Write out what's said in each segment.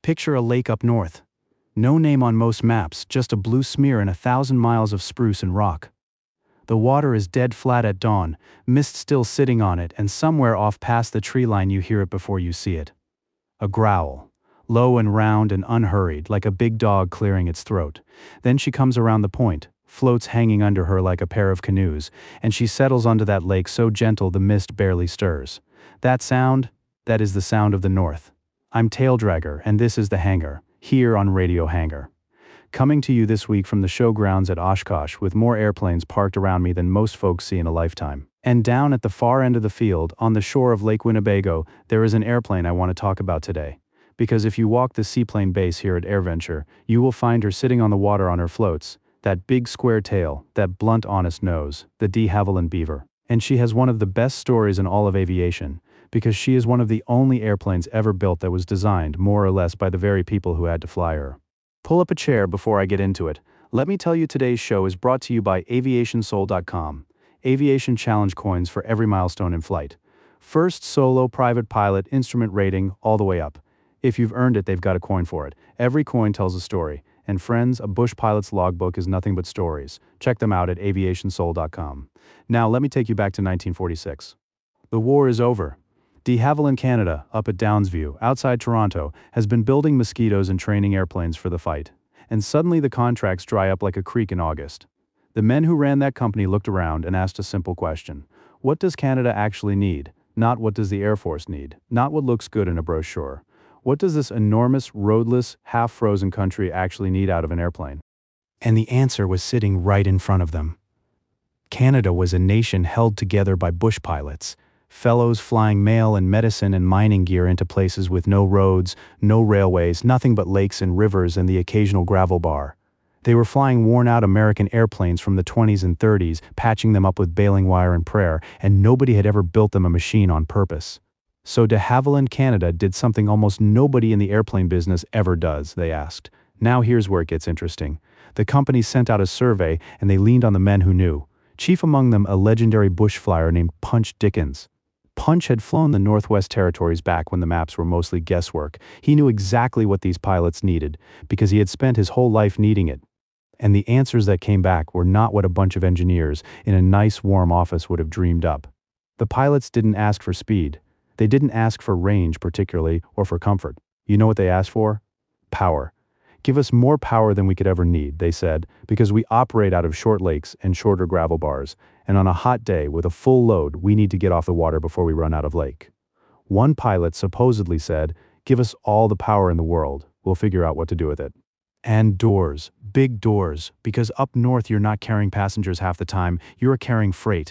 Picture a lake up north. No name on most maps, just a blue smear and 1,000 miles of spruce and rock. The water is dead flat at dawn, mist still sitting on it, and somewhere off past the tree line you hear it before you see it. A growl. Low and round and unhurried, like a big dog clearing its throat. Then she comes around the point, floats hanging under her like a pair of canoes, and she settles onto that lake so gentle the mist barely stirs. That sound? That is the sound of the north. I'm Taildragger, and this is The Hangar, here on Radio Hangar. Coming to you this week from the showgrounds at Oshkosh with more airplanes parked around me than most folks see in a lifetime. And down at the far end of the field, on the shore of Lake Winnebago, there is an airplane I want to talk about today. Because if you walk the seaplane base here at AirVenture, you will find her sitting on the water on her floats, that big square tail, that blunt honest nose, the de Havilland Beaver. And she has one of the best stories in all of aviation, because she is one of the only airplanes ever built that was designed more or less by the very people who had to fly her. Pull up a chair before I get into it. Let me tell you today's show is brought to you by AviationSoul.com. Aviation challenge coins for every milestone in flight. First solo private pilot instrument rating all the way up. If you've earned it, they've got a coin for it. Every coin tells a story. And friends, a bush pilot's logbook is nothing but stories. Check them out at AviationSoul.com. Now let me take you back to 1946. The war is over. De Havilland, Canada, up at Downsview, outside Toronto, has been building Mosquitoes and training airplanes for the fight. And suddenly the contracts dry up like a creek in August. The men who ran that company looked around and asked a simple question. What does Canada actually need? Not what does the Air Force need? Not what looks good in a brochure. What does this enormous, roadless, half-frozen country actually need out of an airplane? And the answer was sitting right in front of them. Canada was a nation held together by bush pilots. Fellows flying mail and medicine and mining gear into places with no roads, no railways, nothing but lakes and rivers and the occasional gravel bar. They were flying worn-out American airplanes from the 20s and 30s, patching them up with baling wire and prayer, and nobody had ever built them a machine on purpose. So de Havilland, Canada did something almost nobody in the airplane business ever does, they asked. Now here's where it gets interesting. The company sent out a survey and they leaned on the men who knew. Chief among them a legendary bush flyer named Punch Dickens. Punch had flown the Northwest Territories back when the maps were mostly guesswork. He knew exactly what these pilots needed, because he had spent his whole life needing it. And the answers that came back were not what a bunch of engineers in a nice warm office would have dreamed up. The pilots didn't ask for speed. They didn't ask for range particularly, or for comfort. You know what they asked for? Power. Give us more power than we could ever need, they said, because we operate out of short lakes and shorter gravel bars, and on a hot day with a full load, we need to get off the water before we run out of lake. One pilot supposedly said, give us all the power in the world, we'll figure out what to do with it. And doors, big doors, because up north you're not carrying passengers half the time, you're carrying freight.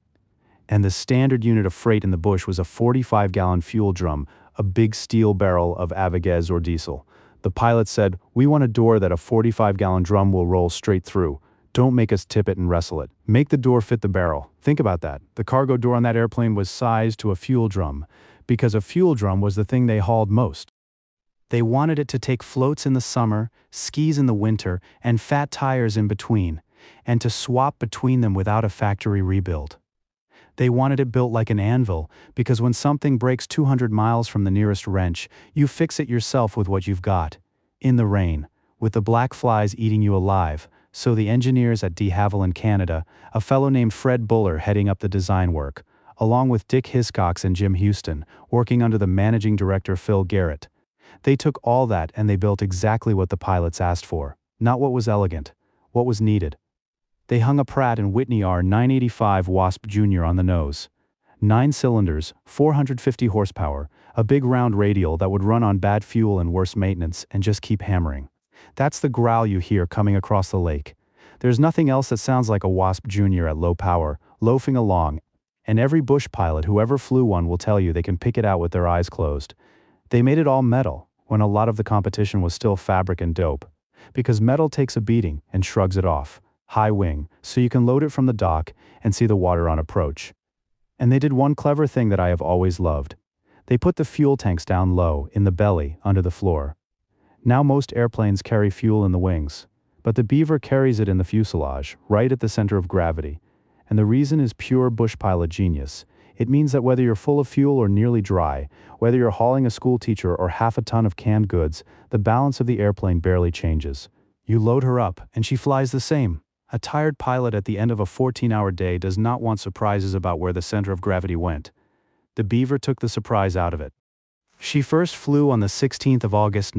And the standard unit of freight in the bush was a 45-gallon fuel drum, a big steel barrel of Avogaz or diesel. The pilot said, we want a door that a 45-gallon drum will roll straight through. Don't make us tip it and wrestle it. Make the door fit the barrel. Think about that. The cargo door on that airplane was sized to a fuel drum, because a fuel drum was the thing they hauled most. They wanted it to take floats in the summer, skis in the winter, and fat tires in between, and to swap between them without a factory rebuild. They wanted it built like an anvil, because when something breaks 200 miles from the nearest wrench, you fix it yourself with what you've got. In the rain, with the black flies eating you alive, so the engineers at de Havilland, Canada, a fellow named Fred Buller heading up the design work, along with Dick Hiscox and Jim Houston, working under the managing director Phil Garrett. They took all that and they built exactly what the pilots asked for, not what was elegant, what was needed. They hung a Pratt & Whitney R985 Wasp Jr. on the nose. 9 cylinders, 450 horsepower, a big round radial that would run on bad fuel and worse maintenance and just keep hammering. That's the growl you hear coming across the lake. There's nothing else that sounds like a Wasp Jr. at low power, loafing along, and every bush pilot who ever flew one will tell you they can pick it out with their eyes closed. They made it all metal, when a lot of the competition was still fabric and dope, because metal takes a beating and shrugs it off. High wing, so you can load it from the dock and see the water on approach. And they did one clever thing that I have always loved. They put the fuel tanks down low, in the belly, under the floor. Now most airplanes carry fuel in the wings, but the Beaver carries it in the fuselage, right at the center of gravity. And the reason is pure bush pilot genius. It means that whether you're full of fuel or nearly dry, whether you're hauling a school teacher or half a ton of canned goods, the balance of the airplane barely changes. You load her up, and she flies the same. A tired pilot at the end of a 14-hour day does not want surprises about where the center of gravity went. The Beaver took the surprise out of it. She first flew on the 16th of August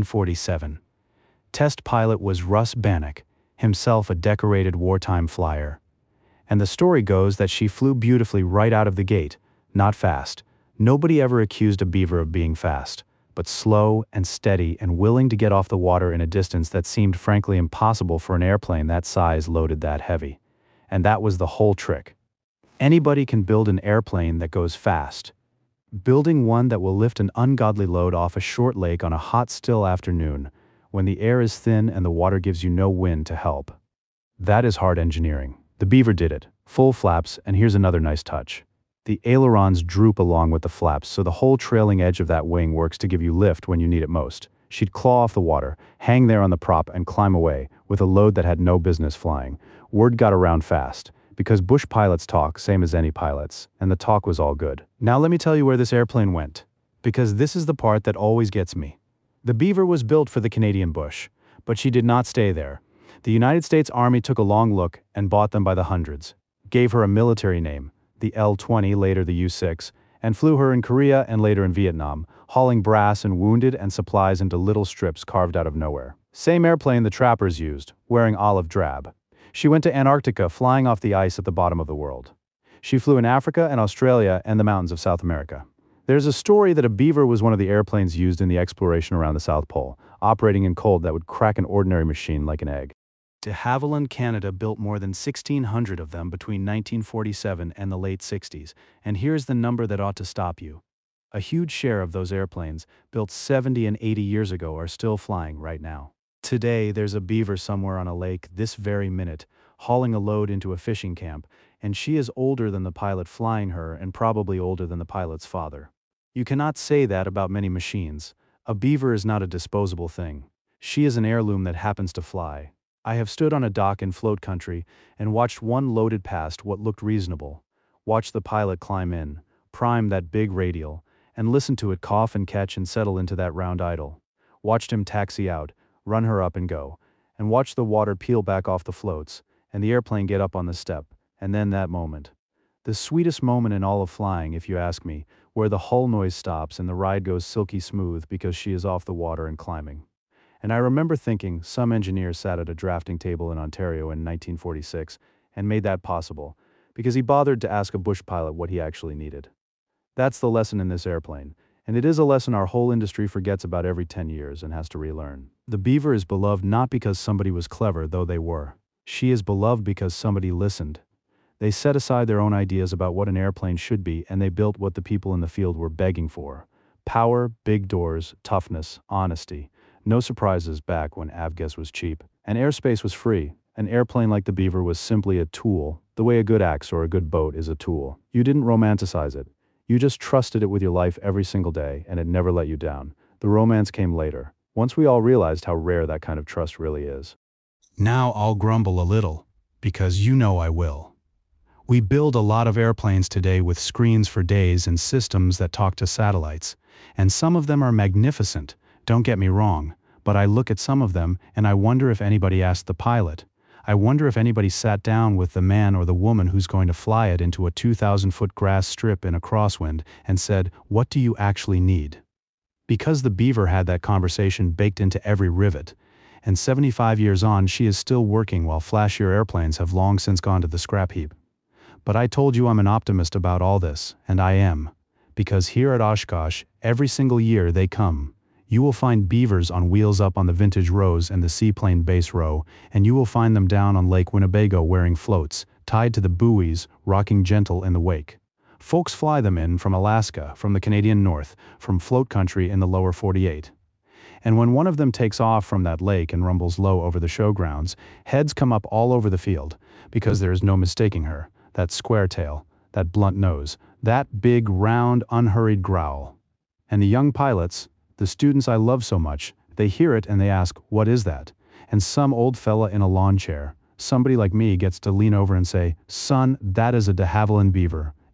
1947. Test pilot was Russ Bannock, himself a decorated wartime flyer. And the story goes that she flew beautifully right out of the gate, not fast. Nobody ever accused a Beaver of being fast, but slow and steady and willing to get off the water in a distance that seemed frankly impossible for an airplane that size loaded that heavy. And that was the whole trick. Anybody can build an airplane that goes fast. Building one that will lift an ungodly load off a short lake on a hot, still afternoon, when the air is thin and the water gives you no wind to help. That is hard engineering. The Beaver did it, full flaps, and here's another nice touch. The ailerons droop along with the flaps, so the whole trailing edge of that wing works to give you lift when you need it most. She'd claw off the water, hang there on the prop, and climb away, with a load that had no business flying. Word got around fast, because bush pilots talk, same as any pilots, and the talk was all good. Now let me tell you where this airplane went, because this is the part that always gets me. The Beaver was built for the Canadian bush, but she did not stay there. The United States Army took a long look and bought them by the hundreds, gave her a military name, the L-20, later the U-6, and flew her in Korea and later in Vietnam, hauling brass and wounded and supplies into little strips carved out of nowhere. Same airplane the trappers used, wearing olive drab. She went to Antarctica, flying off the ice at the bottom of the world. She flew in Africa and Australia and the mountains of South America. There's a story that a Beaver was one of the airplanes used in the exploration around the South Pole, operating in cold that would crack an ordinary machine like an egg. De Havilland Canada built more than 1,600 of them between 1947 and the late 60s, and here's the number that ought to stop you. A huge share of those airplanes, built 70 and 80 years ago, are still flying right now. Today, there's a Beaver somewhere on a lake this very minute, hauling a load into a fishing camp, and she is older than the pilot flying her and probably older than the pilot's father. You cannot say that about many machines. A Beaver is not a disposable thing. She is an heirloom that happens to fly. I have stood on a dock in float country and watched one loaded past what looked reasonable, watched the pilot climb in, prime that big radial, and listen to it cough and catch and settle into that round idle. Watched him taxi out, run her up and go, and watch the water peel back off the floats, and the airplane get up on the step, and then that moment. The sweetest moment in all of flying, if you ask me, where the hull noise stops and the ride goes silky smooth because she is off the water and climbing. And I remember thinking some engineer sat at a drafting table in Ontario in 1946 and made that possible, because he bothered to ask a bush pilot what he actually needed. That's the lesson in this airplane, and it is a lesson our whole industry forgets about every 10 years and has to relearn. The Beaver is beloved not because somebody was clever, though they were. She is beloved because somebody listened. They set aside their own ideas about what an airplane should be, and they built what the people in the field were begging for. Power, big doors, toughness, honesty. No surprises back when avgas was cheap, and airspace was free. An airplane like the Beaver was simply a tool, the way a good axe or a good boat is a tool. You didn't romanticize it. You just trusted it with your life every single day, and it never let you down. The romance came later, once we all realized how rare that kind of trust really is. Now I'll grumble a little, because you know I will. We build a lot of airplanes today with screens for days and systems that talk to satellites, and some of them are magnificent, don't get me wrong, but I look at some of them and I wonder if anybody asked the pilot. I wonder if anybody sat down with the man or the woman who's going to fly it into a 2,000-foot grass strip in a crosswind and said, "What do you actually need?" Because the Beaver had that conversation baked into every rivet, and 75 years on she is still working while flashier airplanes have long since gone to the scrap heap. But I told you I'm an optimist about all this, and I am. Because here at Oshkosh, every single year they come. You will find Beavers on wheels up on the Vintage Rose and the Seaplane Base Row, and you will find them down on Lake Winnebago wearing floats, tied to the buoys, rocking gentle in the wake. Folks fly them in from Alaska, from the Canadian North, from float country in the lower 48. And when one of them takes off from that lake and rumbles low over the showgrounds, heads come up all over the field, because there is no mistaking her, that square tail, that blunt nose, that big, round, unhurried growl. And the young pilots, the students I love so much, they hear it and they ask, "What is that?" And some old fella in a lawn chair, somebody like me, gets to lean over and say, "Son, that is a de Havilland Beaver,"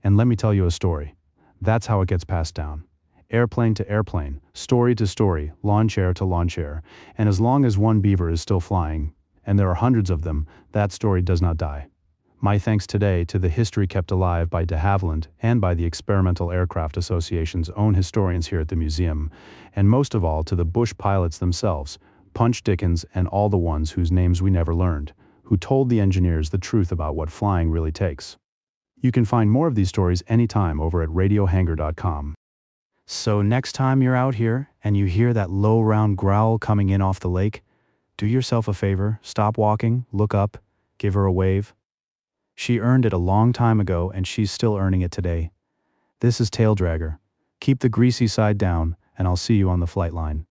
And let me tell you a story. That's how it gets passed down. Airplane to airplane, story to story, lawn chair to lawn chair, and as long as one beaver is still flying, and there are hundreds of them, that story does not die. My thanks today to the History Kept Alive by de Havilland and by the Experimental Aircraft Association's own historians here at the museum, and most of all to the Bush pilots themselves, Punch Dickens and all the ones whose names we never learned, who told the engineers the truth about what flying really takes. You can find more of these stories anytime over at radiohangar.com. So next time you're out here and you hear that low round growl coming in off the lake, do yourself a favor, stop walking, look up, give her a wave. She earned it a long time ago and she's still earning it today. This is Tail Dragger. Keep the greasy side down and I'll see you on the flight line.